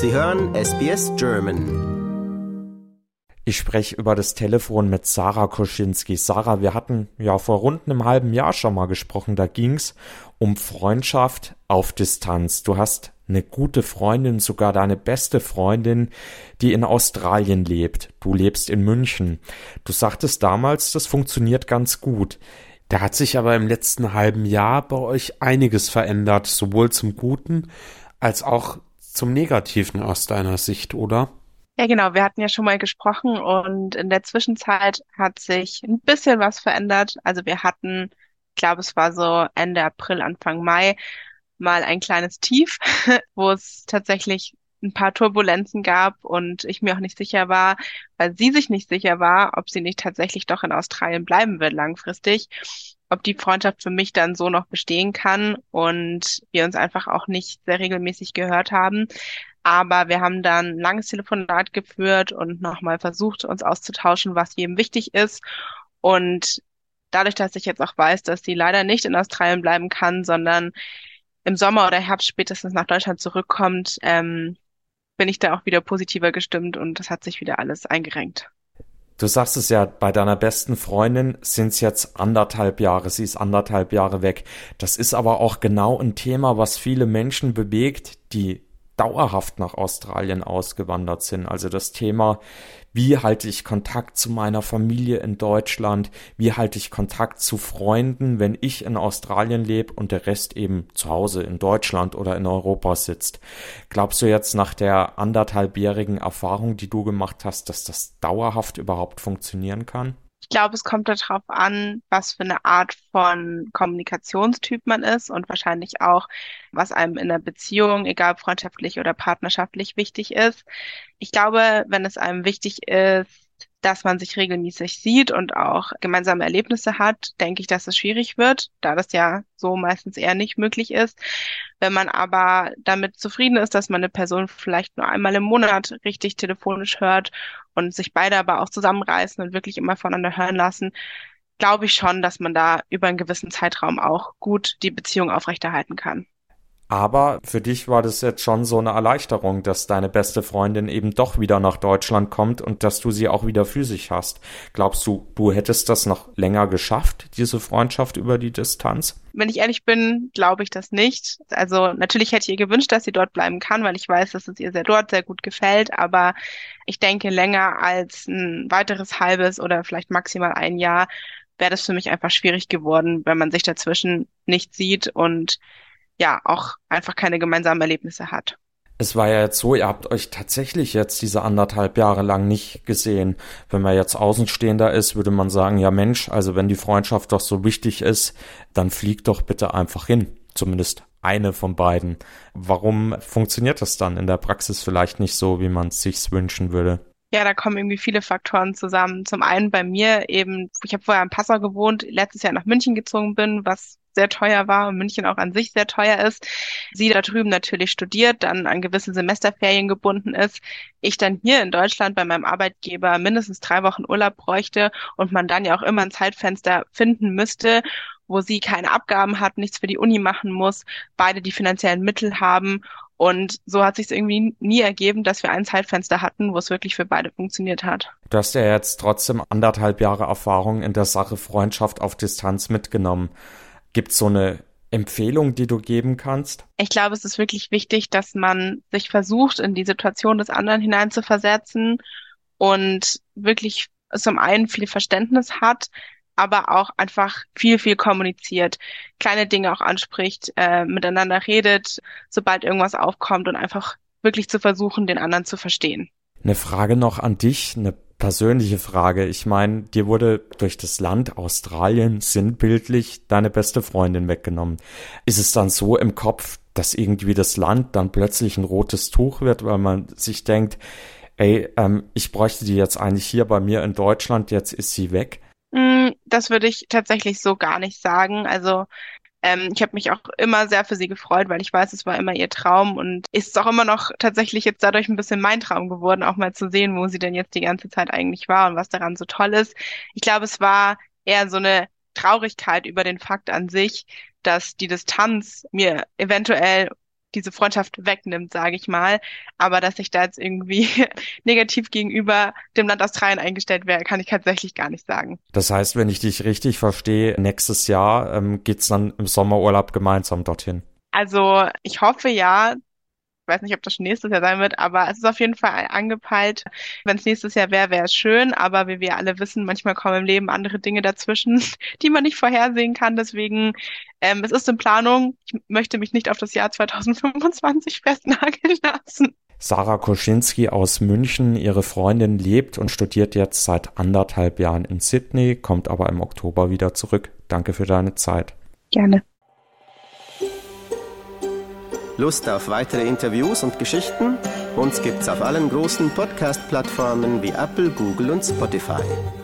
Sie hören SBS German. Ich spreche über das Telefon mit Sarah Koschinski. Sarah, wir hatten ja vor rund einem halben Jahr schon mal gesprochen. Da ging's um Freundschaft auf Distanz. Du hast eine gute Freundin, sogar deine beste Freundin, die in Australien lebt. Du lebst in München. Du sagtest damals, das funktioniert ganz gut. Da hat sich aber im letzten halben Jahr bei euch einiges verändert, sowohl zum Guten als auch zum Negativen aus deiner Sicht, oder? Ja, genau. Wir hatten ja schon mal gesprochen und in der Zwischenzeit hat sich ein bisschen was verändert. Also wir hatten, ich glaube, es war so Ende April, Anfang Mai, mal ein kleines Tief, wo es tatsächlich ein paar Turbulenzen gab und ich mir auch nicht sicher war, weil sie sich nicht sicher war, ob sie nicht tatsächlich doch in Australien bleiben wird langfristig, ob die Freundschaft für mich dann so noch bestehen kann und wir uns einfach auch nicht sehr regelmäßig gehört haben. Aber wir haben dann ein langes Telefonat geführt und nochmal versucht, uns auszutauschen, was jedem wichtig ist. Und dadurch, dass ich jetzt auch weiß, dass sie leider nicht in Australien bleiben kann, sondern im Sommer oder Herbst spätestens nach Deutschland zurückkommt, bin ich da auch wieder positiver gestimmt und das hat sich wieder alles eingerenkt. Du sagst es ja, bei deiner besten Freundin sind es jetzt 1,5 Jahre, sie ist 1,5 Jahre weg. Das ist aber auch genau ein Thema, was viele Menschen bewegt, die dauerhaft nach Australien ausgewandert sind. Also das Thema, wie halte ich Kontakt zu meiner Familie in Deutschland, wie halte ich Kontakt zu Freunden, wenn ich in Australien lebe und der Rest eben zu Hause in Deutschland oder in Europa sitzt. Glaubst du jetzt nach der 1,5-jährigen Erfahrung, die du gemacht hast, dass das dauerhaft überhaupt funktionieren kann? Ich glaube, es kommt darauf an, was für eine Art von Kommunikationstyp man ist und wahrscheinlich auch, was einem in der Beziehung, egal freundschaftlich oder partnerschaftlich, wichtig ist. Ich glaube, wenn es einem wichtig ist, dass man sich regelmäßig sieht und auch gemeinsame Erlebnisse hat, denke ich, dass es schwierig wird, da das ja so meistens eher nicht möglich ist. Wenn man aber damit zufrieden ist, dass man eine Person vielleicht nur einmal im Monat richtig telefonisch hört und sich beide aber auch zusammenreißen und wirklich immer voneinander hören lassen, glaube ich schon, dass man da über einen gewissen Zeitraum auch gut die Beziehung aufrechterhalten kann. Aber für dich war das jetzt schon so eine Erleichterung, dass deine beste Freundin eben doch wieder nach Deutschland kommt und dass du sie auch wieder physisch hast. Glaubst du, du hättest das noch länger geschafft, diese Freundschaft über die Distanz? Wenn ich ehrlich bin, glaube ich das nicht. Also natürlich hätte ich ihr gewünscht, dass sie dort bleiben kann, weil ich weiß, dass es ihr dort sehr gut gefällt. Aber ich denke, länger als ein weiteres halbes oder vielleicht maximal ein Jahr wäre das für mich einfach schwierig geworden, wenn man sich dazwischen nicht sieht und ja, auch einfach keine gemeinsamen Erlebnisse hat. Es war ja jetzt so, ihr habt euch tatsächlich jetzt diese 1,5 Jahre lang nicht gesehen. Wenn man jetzt Außenstehender ist, würde man sagen, ja Mensch, also wenn die Freundschaft doch so wichtig ist, dann flieg doch bitte einfach hin. Zumindest eine von beiden. Warum funktioniert das dann in der Praxis vielleicht nicht so, wie man es sich wünschen würde? Ja, da kommen irgendwie viele Faktoren zusammen. Zum einen bei mir eben, ich habe vorher in Passau gewohnt, letztes Jahr nach München gezogen bin, was sehr teuer war und München auch an sich sehr teuer ist. Sie da drüben natürlich studiert, dann an gewisse Semesterferien gebunden ist. Ich dann hier in Deutschland bei meinem Arbeitgeber mindestens 3 Wochen Urlaub bräuchte und man dann ja auch immer ein Zeitfenster finden müsste, wo sie keine Abgaben hat, nichts für die Uni machen muss, beide die finanziellen Mittel haben. Und so hat sich es irgendwie nie ergeben, dass wir ein Zeitfenster hatten, wo es wirklich für beide funktioniert hat. Du hast ja jetzt trotzdem 1,5 Jahre Erfahrung in der Sache Freundschaft auf Distanz mitgenommen. Gibt's so eine Empfehlung, die du geben kannst? Ich glaube, es ist wirklich wichtig, dass man sich versucht, in die Situation des anderen hineinzuversetzen und wirklich zum einen viel Verständnis hat, aber auch einfach viel kommuniziert, kleine Dinge auch anspricht, miteinander redet, sobald irgendwas aufkommt und einfach wirklich zu versuchen, den anderen zu verstehen. Eine Frage noch an dich, eine persönliche Frage. Ich meine, dir wurde durch das Land Australien sinnbildlich deine beste Freundin weggenommen. Ist es dann so im Kopf, dass irgendwie das Land dann plötzlich ein rotes Tuch wird, weil man sich denkt, ey, ich bräuchte die jetzt eigentlich hier bei mir in Deutschland, jetzt ist sie weg? Das würde ich tatsächlich so gar nicht sagen. Also ich habe mich auch immer sehr für sie gefreut, weil ich weiß, es war immer ihr Traum und ist auch immer noch tatsächlich jetzt dadurch ein bisschen mein Traum geworden, auch mal zu sehen, wo sie denn jetzt die ganze Zeit eigentlich war und was daran so toll ist. Ich glaube, es war eher so eine Traurigkeit über den Fakt an sich, dass die Distanz mir eventuell diese Freundschaft wegnimmt, sage ich mal. Aber dass ich da jetzt irgendwie negativ gegenüber dem Land Australien eingestellt wäre, kann ich tatsächlich gar nicht sagen. Das heißt, wenn ich dich richtig verstehe, nächstes Jahr geht's dann im Sommerurlaub gemeinsam dorthin. Also ich hoffe ja. Ich weiß nicht, ob das schon nächstes Jahr sein wird, aber es ist auf jeden Fall angepeilt. Wenn es nächstes Jahr wäre, wäre es schön, aber wie wir alle wissen, manchmal kommen im Leben andere Dinge dazwischen, die man nicht vorhersehen kann. Deswegen, es ist in Planung. Ich möchte mich nicht auf das Jahr 2025 festnageln lassen. Sarah Koschinski aus München, ihre Freundin lebt und studiert jetzt seit 1,5 Jahren in Sydney, kommt aber im Oktober wieder zurück. Danke für deine Zeit. Gerne. Lust auf weitere Interviews und Geschichten? Uns gibt's auf allen großen Podcast-Plattformen wie Apple, Google und Spotify.